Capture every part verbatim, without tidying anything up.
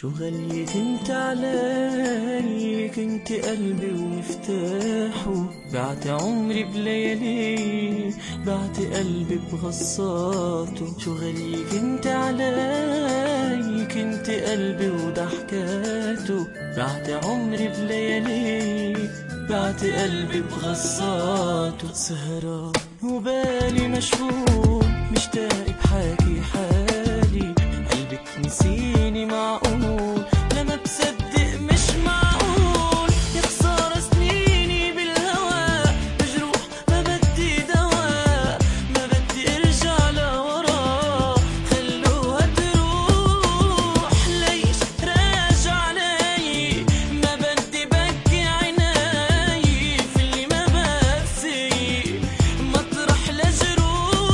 شو غليت انت علي، كنت قلبي ومفتاحه، بعت عمري بليالي، بعت قلبي بغصاته. شو غليت انت علي، كنت قلبي وضحكاته، بعت عمري بليالي، بعت قلبي بغصاته. سهران وبالي مشغول، مشتاق بحاكي حالي، قلبك نسيني معقول؟ لما بصدق مش معقول، يا خسارة سنيني بالهوى، مجروح ما بدي دواء، ما بدي ارجع لورا، خلوها تروح. ليش راجع علي، ما بدي بكي عيناي في اللي ما بفي، مطرح لجروح.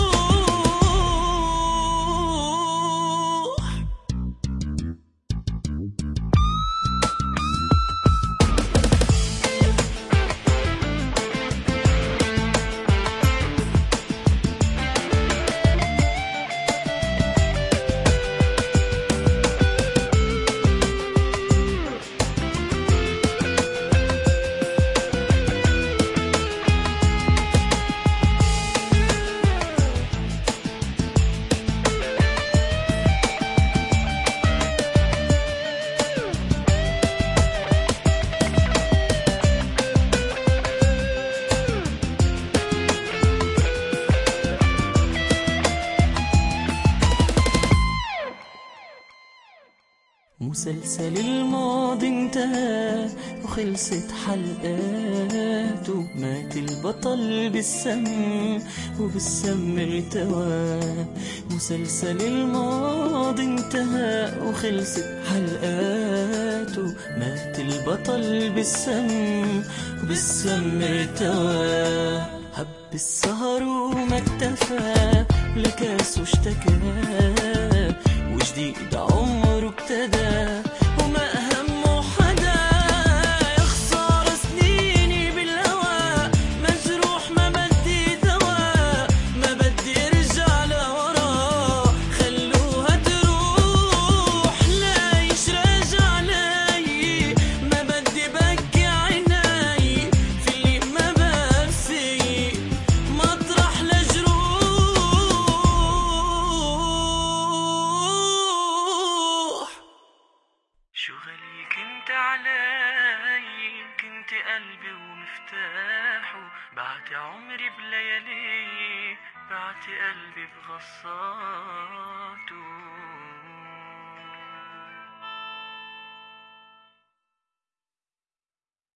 مسلسل الماضي انتهى وخلصت حلقاته، مات البطل بالسم وبالسم ارتوى. مسلسل الماضي انتهى وخلصت حلقاته، مات البطل بالسم وبالسم ارتوى. هب السهر وما اكتفى، لكاس واشتكى، وجديد عمره ابتدى وما همه حدا. يا خسارة سنيني بالهوى، مجروح ما بدي دواء، ما بدي ارجع لورا، خلوها تروح. ليش راجع علي، ما بدي بكي عيناي في اللي ما بفي، مطرح لجروح. شو غالي كنت علي، كنت قلبي ومفتاحه، بعت عمري بليالي، بعت قلبي بغصاته.